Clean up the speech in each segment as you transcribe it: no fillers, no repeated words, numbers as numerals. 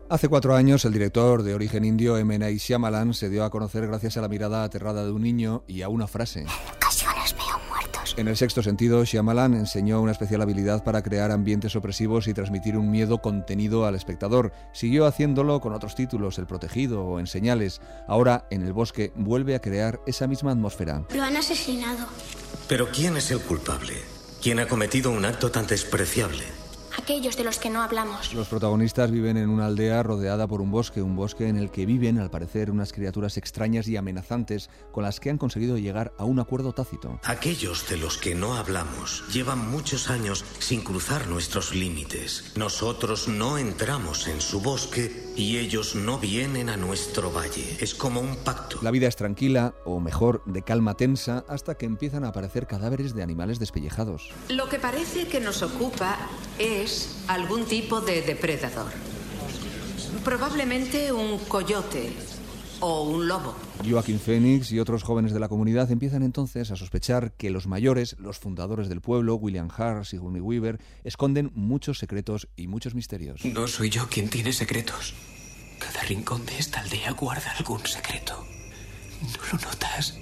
Hace 4 años, el director de origen indio M. Night Shyamalan se dio a conocer gracias a la mirada aterrada de un niño y a una frase. En ocasiones veo muertos. En El sexto sentido, Shyamalan enseñó una especial habilidad para crear ambientes opresivos y transmitir un miedo contenido al espectador. Siguió haciéndolo con otros títulos, El protegido o En señales. Ahora, en El bosque, vuelve a crear esa misma atmósfera. Lo han asesinado. ¿Pero quién es el culpable? ¿Quién ha cometido un acto tan despreciable? Aquellos de los que no hablamos. Los protagonistas viven en una aldea rodeada por un bosque en el que viven, al parecer, unas criaturas extrañas y amenazantes con las que han conseguido llegar a un acuerdo tácito. Aquellos de los que no hablamos llevan muchos años sin cruzar nuestros límites. Nosotros no entramos en su bosque y ellos no vienen a nuestro valle. Es como un pacto. La vida es tranquila, o mejor, de calma tensa, hasta que empiezan a aparecer cadáveres de animales despellejados. Lo que parece que nos ocupa es algún tipo de depredador. Probablemente un coyote o un lobo. Joaquin Phoenix y otros jóvenes de la comunidad empiezan entonces a sospechar que los mayores, los fundadores del pueblo, William Hart, Sigourney Weaver, esconden muchos secretos y muchos misterios. No soy yo quien tiene secretos. Cada rincón de esta aldea guarda algún secreto. ¿No lo notas?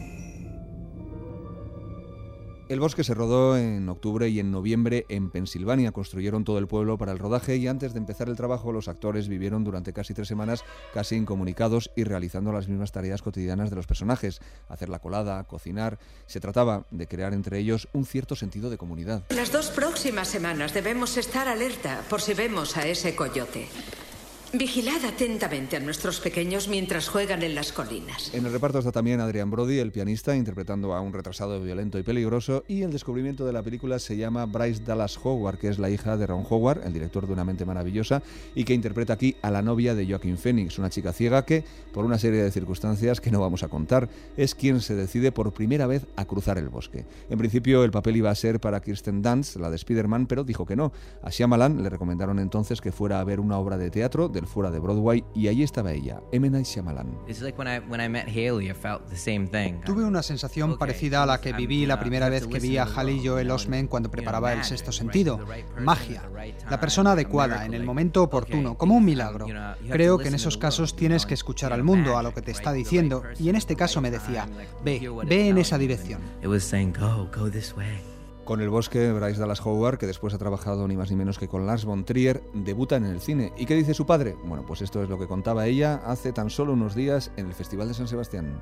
El bosque se rodó en octubre y en noviembre en Pensilvania. Construyeron todo el pueblo para el rodaje y antes de empezar el trabajo los actores vivieron durante casi 3 semanas casi incomunicados y realizando las mismas tareas cotidianas de los personajes. Hacer la colada, cocinar. Se trataba de crear entre ellos un cierto sentido de comunidad. Las 2 próximas semanas debemos estar alerta por si vemos a ese coyote. Vigilad atentamente a nuestros pequeños mientras juegan en las colinas. En el reparto está también Adrian Brody, el pianista, interpretando a un retrasado violento y peligroso, y el descubrimiento de la película se llama Bryce Dallas Howard, que es la hija de Ron Howard, el director de Una mente maravillosa, y que interpreta aquí a la novia de Joaquin Phoenix, una chica ciega que, por una serie de circunstancias que no vamos a contar, es quien se decide por primera vez a cruzar el bosque. En principio el papel iba a ser para Kirsten Dunst, la de Spider-Man, pero dijo que no. A Shyamalan le recomendaron entonces que fuera a ver una obra de teatro del fuera de Broadway y allí estaba ella, M. Night Shyamalan. Tuve una sensación parecida a la que viví la primera vez que vi a Haley Joel Osment cuando preparaba El sexto sentido. Magia. La persona adecuada, en el momento oportuno, como un milagro. Creo que en esos casos tienes que escuchar al mundo, a lo que te está diciendo, y en este caso me decía, ve en esa dirección. Con El bosque, Bryce Dallas Howard, que después ha trabajado ni más ni menos que con Lars von Trier, debuta en el cine. ¿Y qué dice su padre? Bueno, pues esto es lo que contaba ella hace tan solo unos días en el Festival de San Sebastián.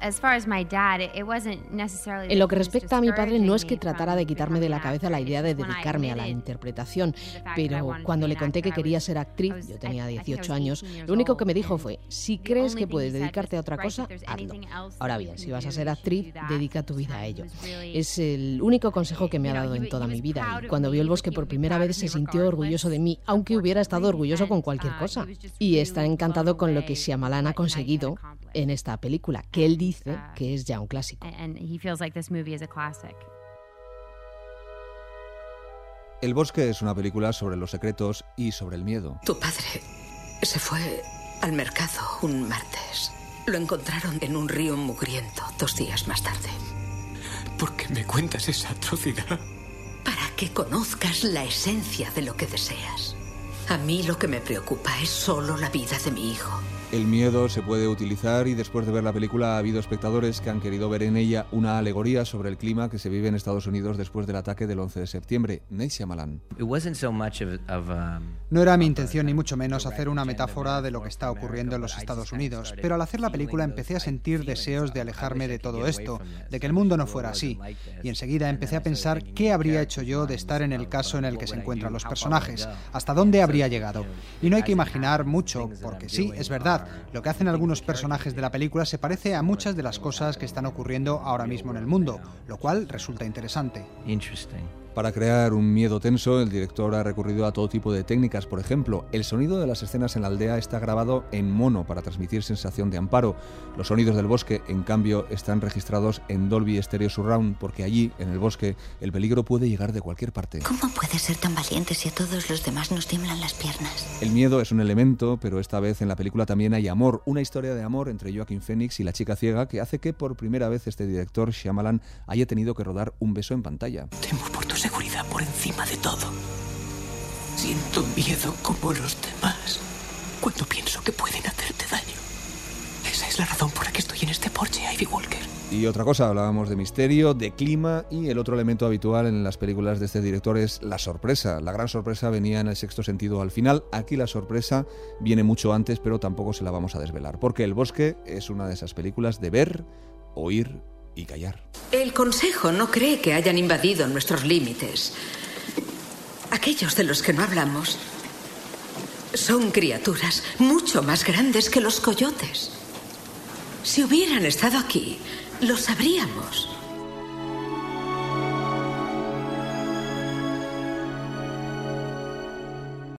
En lo que respecta a mi padre, no es que tratara de quitarme de la cabeza la idea de dedicarme a la interpretación, pero cuando le conté que quería ser actriz, yo tenía 18 años, lo único que me dijo fue, si crees que puedes dedicarte a otra cosa, hazlo. Ahora bien, si vas a ser actriz, dedica tu vida a ello. Es el único consejo que me ha dado en toda mi vida, y cuando vio El bosque por primera vez se sintió orgulloso de mí, aunque hubiera estado orgulloso con cualquier cosa. Y está encantado con lo que Shyamalan ha conseguido en esta película, que él dice que es ya un clásico. El bosque es una película sobre los secretos y sobre el miedo. Tu padre se fue al mercado un martes. Lo encontraron en un río mugriento 2 días más tarde. ¿Por qué me cuentas esa atrocidad? Para que conozcas la esencia de lo que deseas. A mí lo que me preocupa es solo la vida de mi hijo. El miedo se puede utilizar y después de ver la película ha habido espectadores que han querido ver en ella una alegoría sobre el clima que se vive en Estados Unidos después del ataque del 11 de septiembre. Night Shyamalan. No era mi intención ni mucho menos hacer una metáfora de lo que está ocurriendo en los Estados Unidos, pero al hacer la película empecé a sentir deseos de alejarme de todo esto, de que el mundo no fuera así, y enseguida empecé a pensar qué habría hecho yo de estar en el caso en el que se encuentran los personajes, hasta dónde habría llegado. Y no hay que imaginar mucho, porque sí, es verdad, lo que hacen algunos personajes de la película se parece a muchas de las cosas que están ocurriendo ahora mismo en el mundo, lo cual resulta interesante. Para crear un miedo tenso, el director ha recurrido a todo tipo de técnicas. Por ejemplo, el sonido de las escenas en la aldea está grabado en mono para transmitir sensación de amparo. Los sonidos del bosque, en cambio, están registrados en Dolby Stereo Surround, porque allí, en el bosque, el peligro puede llegar de cualquier parte. ¿Cómo puedes ser tan valiente si a todos los demás nos tiemblan las piernas? El miedo es un elemento, pero esta vez en la película también hay amor. Una historia de amor entre Joaquin Phoenix y la chica ciega que hace que por primera vez este director, Shyamalan, haya tenido que rodar un beso en pantalla. Temo por tu seguridad por encima de todo. Siento miedo como los demás. cuando pienso que pueden hacerte daño. Esa es la razón por la que estoy en este porche, Ivy Walker. Y otra cosa, hablábamos de misterio, de clima, y el otro elemento habitual en las películas de este director es la sorpresa. La gran sorpresa venía en El sexto sentido al final. Aquí la sorpresa viene mucho antes, pero tampoco se la vamos a desvelar, porque El bosque es una de esas películas de ver, oír y callar. El Consejo no cree que hayan invadido nuestros límites. Aquellos de los que no hablamos son criaturas mucho más grandes que los coyotes. Si hubieran estado aquí, lo sabríamos.